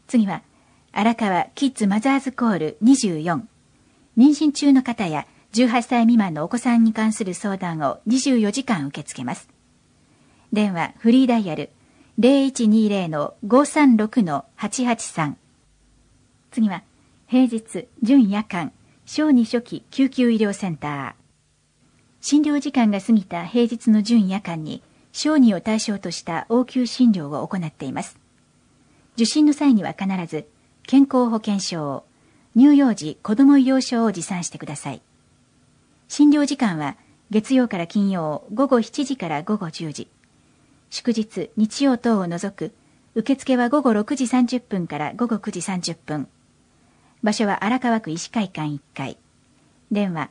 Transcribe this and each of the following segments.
次は、荒川キッズマザーズコール24。妊娠中の方や18歳未満のお子さんに関する相談を24時間受け付けます。電話フリーダイヤル 0120-536-883。次は、平日、準夜間、小児初期救急医療センター。診療時間が過ぎた平日の準夜間に、小児を対象とした応急診療を行っています。受診の際には必ず、健康保険証、乳幼児子ども医療証を持参してください。診療時間は、月曜から金曜午後7時から午後10時。祝日、日曜等を除く、受付は午後6時30分から午後9時30分。場所は荒川区医師会館1階。電話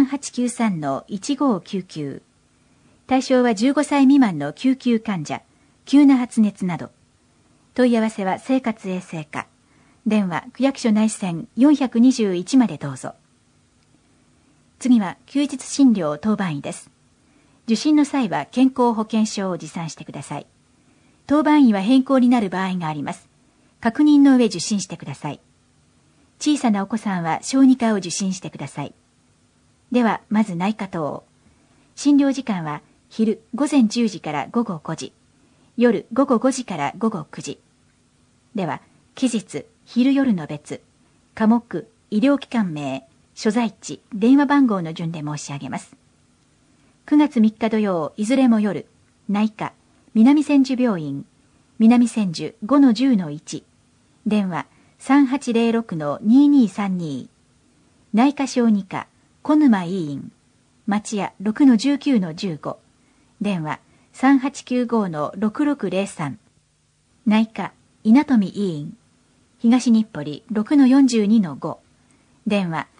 3893-1599。対象は15歳未満の救急患者、急な発熱など。問い合わせは生活衛生課。電話区役所内線421までどうぞ。次は休日診療当番医です。受診の際は健康保険証を持参してください。当番医は変更になる場合があります。確認の上受診してください。小さなお子さんは小児科を受診してください。では、まず内科等。診療時間は昼午前10時から午後5時、夜午後5時から午後9時。では、期日、昼夜の別、科目、医療機関名、所在地、電話番号の順で申し上げます。9月3日土曜、いずれも夜、内科、南千住病院、南千住 5-10-1、電話3806-2232、内科小児科、小沼医院、町屋 6-19-15、電話3895-6603、内科、稲富医院、東日暮里 6-42-5、電話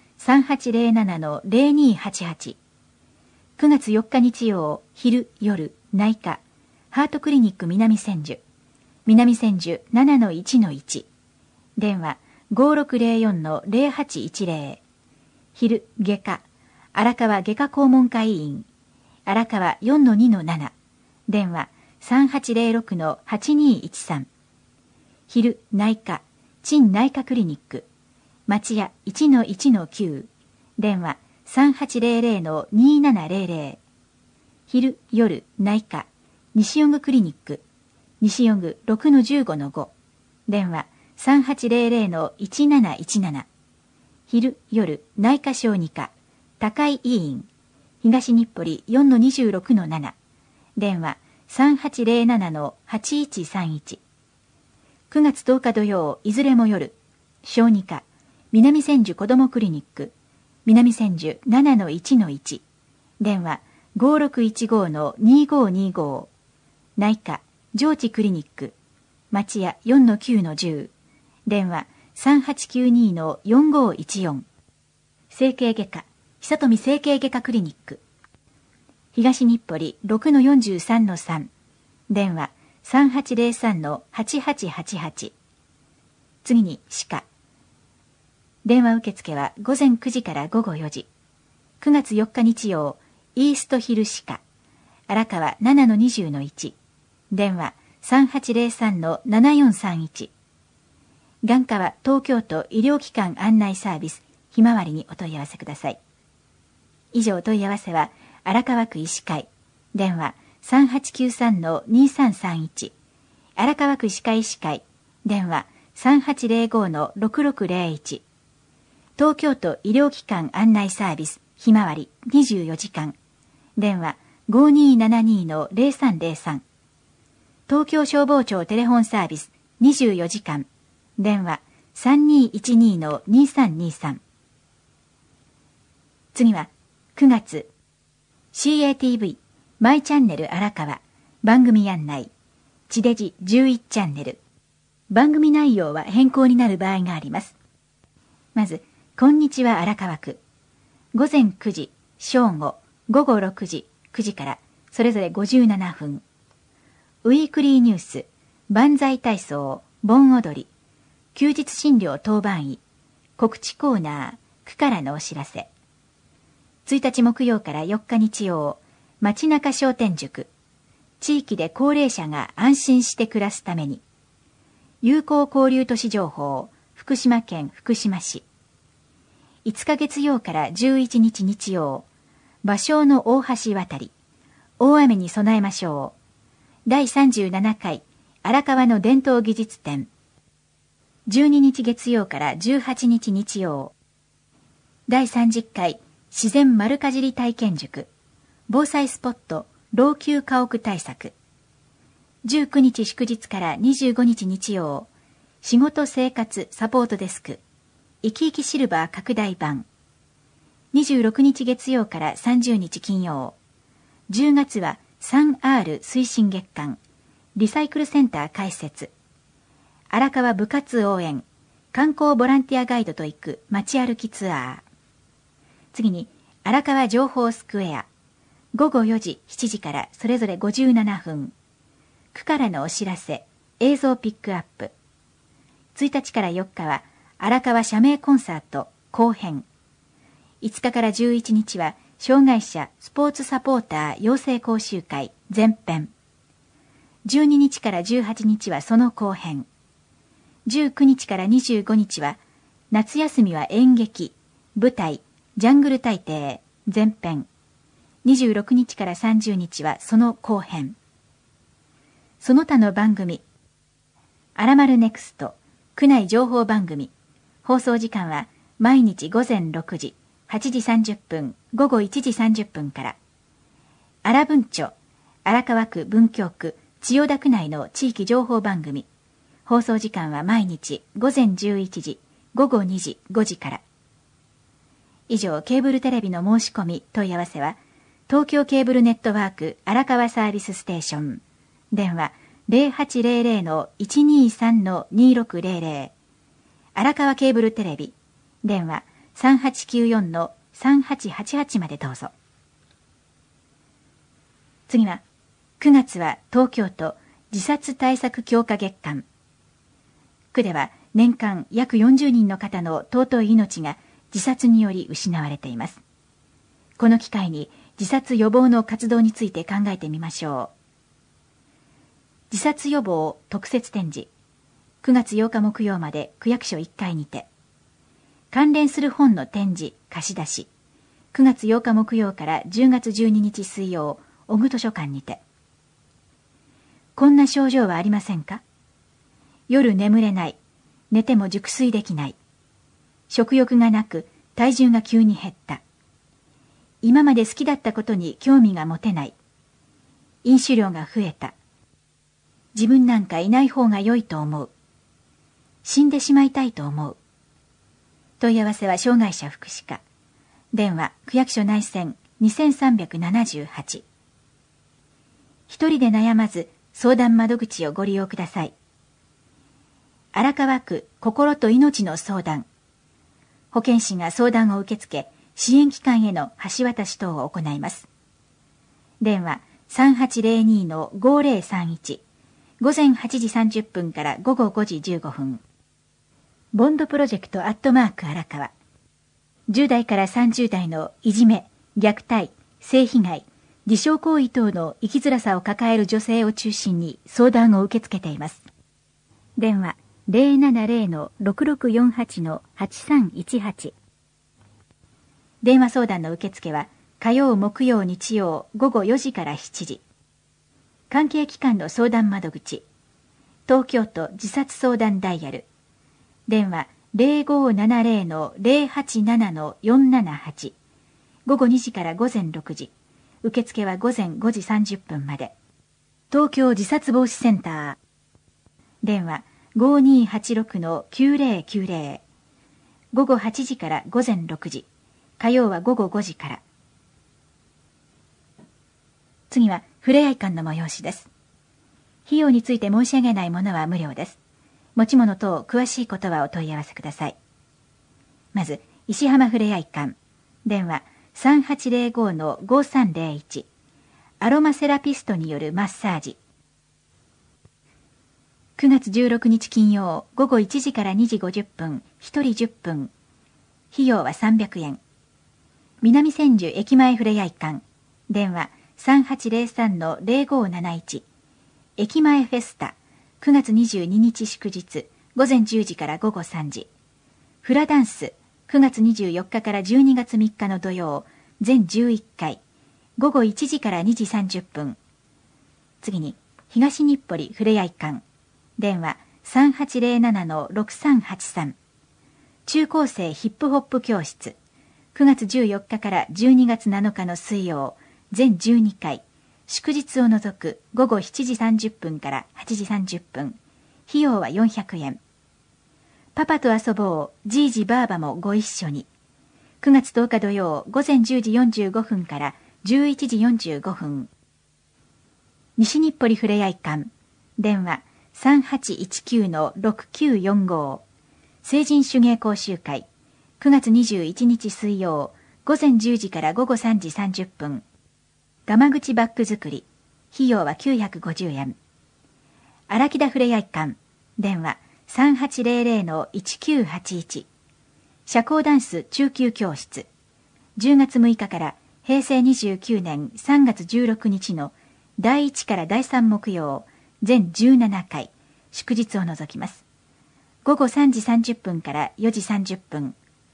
3807-0288、9月4日日曜、昼、夜、内科、ハートクリニック南千住、南千住 7-1-1、電話 5604-0810、昼、外科、荒川外科肛門科医院、荒川 4-2-7、電話3806-8213、昼、内科、陳内科クリニック、町屋 1-1-9、電話3800-2700、昼、夜、内科、西予具クリニック、西予具 6-15-5、電話3800-1717、昼、夜、内科小児科、高井医院、東日暮里 4-26-7、電話3807-8131、9月10日土曜、いずれも夜、小児科、南千住子どもクリニック、南千住 7-1-1、電話5615-2525、内科、上智クリニック、町屋 4-9-10、電話3892-4514、整形外科、久富整形外科クリニック、東日暮里 6-43-3、電話3803-8888。次に歯科。電話受付は午前9時から午後4時。9月4日日曜、イーストヒル歯科。荒川 7-20-1。電話3803-7431。眼科は東京都医療機関案内サービスひまわりにお問い合わせください。以上問い合わせは荒川区医師会。電話3893-2331。荒川区医師会医師会。電話3805-6601。東京都医療機関案内サービスひまわり24時間。電話5272-0303。東京消防庁テレフォンサービス24時間。電話3212-2323。次は9月 CATV マイチャンネル荒川番組案内地デジ11チャンネル。番組内容は変更になる場合があります。まず、こんにちは荒川区。午前9時、正午、午後6時、9時からそれぞれ57分。ウィークリーニュース、万歳体操、盆踊り、休日診療当番医、告知コーナー、区からのお知らせ。1日木曜から4日日曜、街中商店塾、地域で高齢者が安心して暮らすために。 友好交流都市情報、福島県福島市。5日月曜から11日日曜、芭蕉の大橋渡り、大雨に備えましょう。第37回荒川の伝統技術展。12日月曜から18日日曜、第30回自然丸かじり体験塾、防災スポット老朽家屋対策。19日祝日から25日日曜、仕事生活サポートデスク、生き生きシルバー拡大版。26日月曜から30日金曜、10月は 3R 推進月間、リサイクルセンター開設。荒川部活応援、観光ボランティアガイドと行く街歩きツアー。次に、荒川情報スクエア。午後4時、7時からそれぞれ57分。区からのお知らせ、映像ピックアップ。1日から4日は、荒川社名コンサート後編。5日から11日は、障害者スポーツサポーター養成講習会前編。12日から18日はその後編。19日から25日は、夏休みは演劇、舞台、ジャングル大帝、前編。26日から30日はその後編。その他の番組。あらまるネクスト、区内情報番組。放送時間は、毎日午前6時、8時30分、午後1時30分から。あら文庁、荒川区文京区、千代田区内の地域情報番組。放送時間は毎日午前11時、午後2時、5時から。以上、ケーブルテレビの申し込み問い合わせは、東京ケーブルネットワーク荒川サービスステーション。電話 0800-123-2600。荒川ケーブルテレビ。電話 3894-3888 までどうぞ。次は、9月は東京都自殺対策強化月間。区では年間約40人の方の尊い命が自殺により失われています。この機会に自殺予防の活動について考えてみましょう。自殺予防特設展示。9月8日木曜まで区役所1階にて。関連する本の展示、貸し出し。9月8日木曜から10月12日水曜、小具図書館にて。こんな症状はありませんか？夜眠れない。寝ても熟睡できない。食欲がなく、体重が急に減った。今まで好きだったことに興味が持てない。飲酒量が増えた。自分なんかいない方が良いと思う。死んでしまいたいと思う。問い合わせは障害者福祉課。電話、区役所内線2378。一人で悩まず、相談窓口をご利用ください。荒川区心と命の相談。保健師が相談を受け付け、支援機関への橋渡し等を行います。電話 3802-5031。午前8時30分から午後5時15分。ボンドプロジェクト@荒川。10代から30代のいじめ、虐待、性被害、自傷行為等の生きづらさを抱える女性を中心に相談を受け付けています。電話 070-6648-8318。電話相談の受付は火曜、木曜、日曜午後4時から7時。関係機関の相談窓口。東京都自殺相談ダイヤル。電話 0570-087-478。午後2時から午前6時。受付は午前5時30分まで。東京自殺防止センター。電話 5286-9090。午後8時から午前6時。火曜は午後5時から。次はふれあい館の催しです。費用について申し上げないものは無料です。持ち物等詳しいことはお問い合わせください。まず、石浜ふれあい館。電話 3805-5301。アロマセラピストによるマッサージ。9月16日金曜午後1時から2時50分、1人10分。費用は300円。南千住駅前ふれあい館。電話 3803-0571。駅前フェスタ、 9月22日祝日、午前10時から午後3時。フラダンス、9月24日から12月3日の土曜、全11回、午後1時から2時30分。次に、東日暮里ふれあい館。電話3807-6383。中高生ヒップホップ教室。9月14日から12月7日の水曜、全12回。祝日を除く午後7時30分から8時30分。費用は400円。パパと遊ぼう、じいじばあばもご一緒に。9月10日土曜、午前10時45分から11時45分。西日暮里ふれあい館。電話3819-6945。成人手芸講習会。9月21日水曜、午前10時から午後3時30分。ガマ口バッグ作り。費用は950円。荒木田ふれあい館。電話3800-1981。社交ダンス中級教室。10月6日から平成29年3月16日の第1から第3木曜、全17回、祝日を除きます。午後3時30分から4時30分。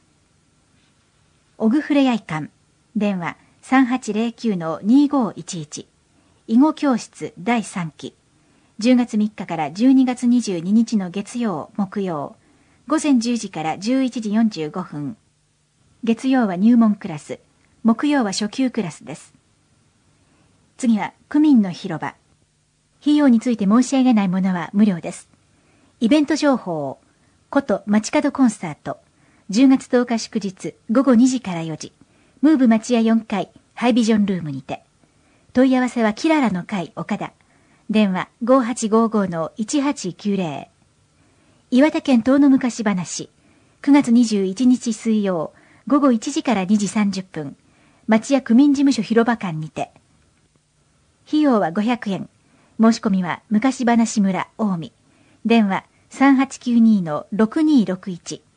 オグふれあい館。電話3809-2511。囲碁教室第3期。10月3日から12月22日の月曜、木曜。午前10時から11時45分。月曜は入門クラス。木曜は初級クラスです。次は区民の広場。費用について申し上げないものは無料です。イベント情報。こと街角コンサート。10月10日祝日午後2時から4時。ムーブ町屋4階ハイビジョンルームにて。問い合わせはキララの会岡田。電話5855-1890。岩手県遠野昔話。9月21日水曜午後1時から2時30分。町屋区民事務所広場館にて。費用は500円。申し込みは昔話村近江。電話3892-6261。